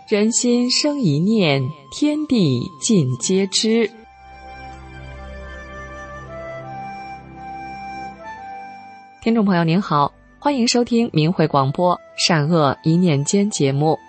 人心生一念，天地尽皆知。听众朋友您好，欢迎收听明慧广播善恶一念间节目。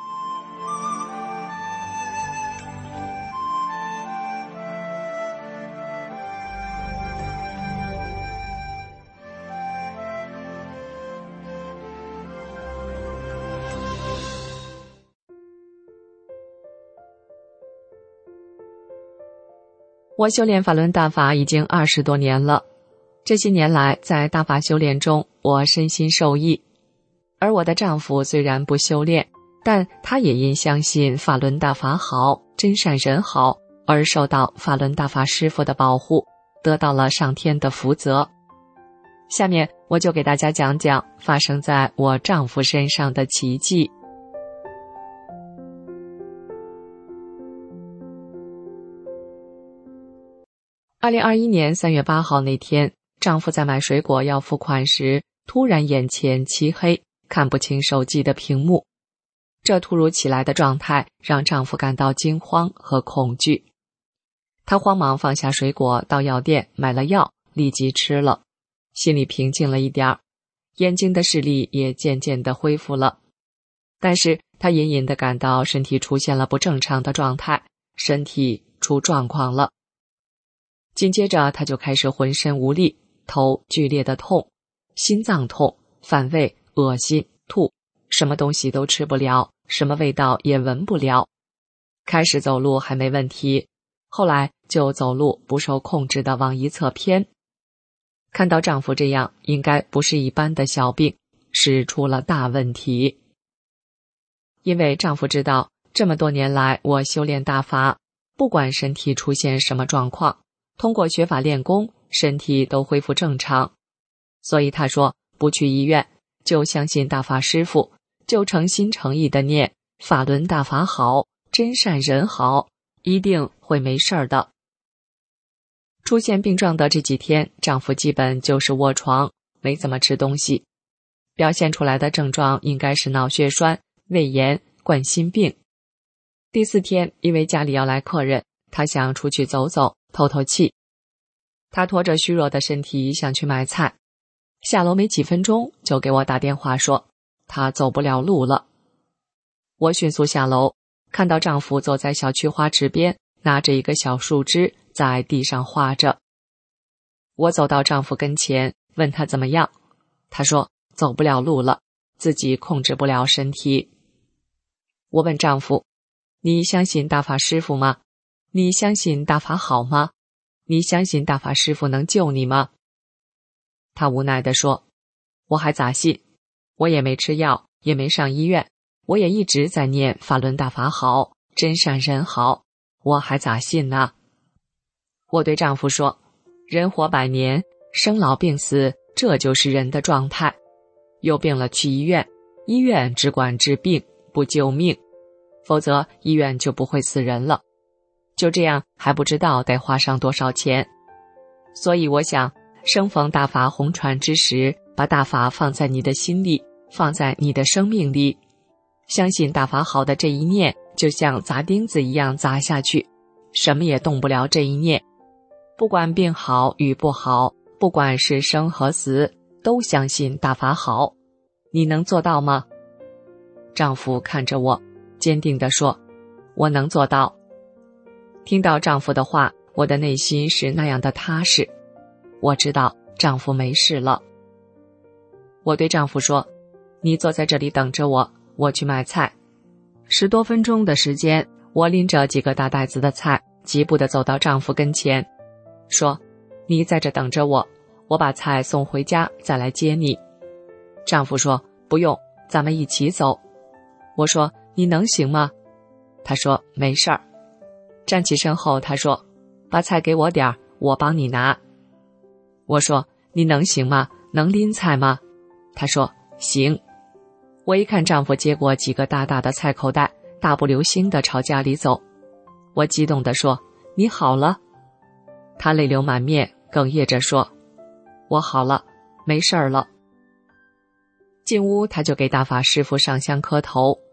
我修炼法轮大法已经20多年了，这些年来在大法修炼中，我身心受益。而我的丈夫虽然不修炼，但他也因相信法轮大法好，真善人好，而受到法轮大法师父的保护，得到了上天的福泽。下面我就给大家讲讲发生在我丈夫身上的奇迹。2021年3月8号那天，丈夫在买水果要付款时，突然眼前漆黑，看不清手机的屏幕。这突如其来的状态让丈夫感到惊慌和恐惧。他慌忙放下水果，到药店买了药，立即吃了，心里平静了一点，眼睛的视力也渐渐地恢复了。但是他隐隐地感到身体出现了不正常的状态，身体出状况了。紧接着他就开始浑身无力，头剧烈的痛，心脏痛，反胃，恶心，吐，什么东西都吃不了，什么味道也闻不了。开始走路还没问题，后来就走路不受控制地往一侧偏。看到丈夫这样，应该不是一般的小病，是出了大问题。因为丈夫知道这么多年来我修炼大法，不管身体出现什么状况，通过学法练功，身体都恢复正常。所以他说不去医院，就相信大法师父，就诚心诚意地念法轮大法好，真善人好，一定会没事儿的。出现病状的这几天，丈夫基本就是卧床，没怎么吃东西。表现出来的症状应该是脑血栓、胃炎、冠心病。第4天，因为家里要来客人，他想出去走走，透透气。他拖着虚弱的身体想去买菜，下楼没几分钟就给我打电话说他走不了路了。我迅速下楼，看到丈夫坐在小区花池边，拿着一个小树枝在地上画着。我走到丈夫跟前，问他怎么样。他说走不了路了，自己控制不了身体。我问丈夫，你相信大法师父吗？你相信大法好吗？你相信大法师父能救你吗？他无奈地说，我还咋信？我也没吃药，也没上医院，我也一直在念法轮大法好，真善人好，我还咋信呢？我对丈夫说，人活100年，生老病死，这就是人的状态。有病了去医院，医院只管治病，不救命，否则医院就不会死人了。就这样还不知道得花上多少钱。所以我想，生逢大法红传之时，把大法放在你的心里，放在你的生命里，相信大法好的这一念，就像砸钉子一样砸下去，什么也动不了这一念。不管病好与不好，不管是生和死，都相信大法好。你能做到吗？丈夫看着我，坚定地说，我能做到。听到丈夫的话，我的内心是那样的踏实。我知道丈夫没事了。我对丈夫说，你坐在这里等着我，我去买菜。10多分钟的时间，我拎着几个大袋子的菜，急步地走到丈夫跟前，说，你在这等着我，我把菜送回家再来接你。丈夫说，不用，咱们一起走。我说，你能行吗？他说，没事儿。站起身后，他说，把菜给我点儿，我帮你拿。我说，你能行吗？能拎菜吗？他说，行。我一看丈夫接过几个大大的菜口袋，大步流星地朝家里走。我激动地说，你好了？他泪流满面，哽咽着说，我好了，没事儿了。进屋他就给大法师父上香磕头。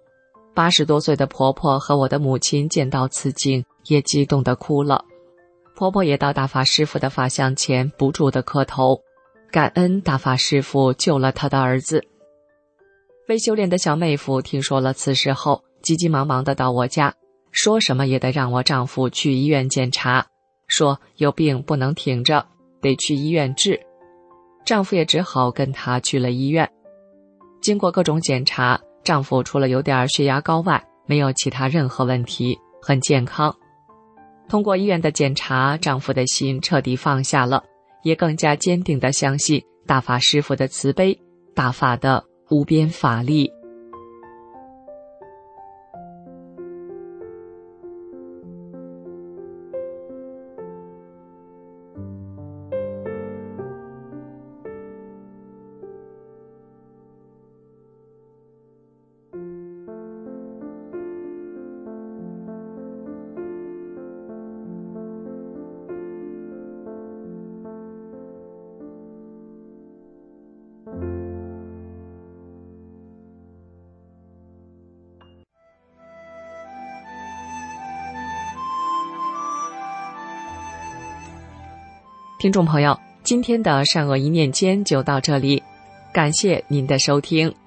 80多岁的婆婆和我的母亲见到此景，也激动地哭了。婆婆也到大法师父的法像前不住地磕头，感恩大法师父救了她的儿子。未修炼的小妹夫听说了此事后，急急忙忙地到我家，说什么也得让我丈夫去医院检查，说有病不能挺着，得去医院治。丈夫也只好跟她去了医院。经过各种检查，丈夫除了有点血压高外，没有其他任何问题，很健康。通过医院的检查，丈夫的心彻底放下了，也更加坚定地相信大法师父的慈悲，大法的无边法力。听众朋友，今天的善恶一念间就到这里，感谢您的收听。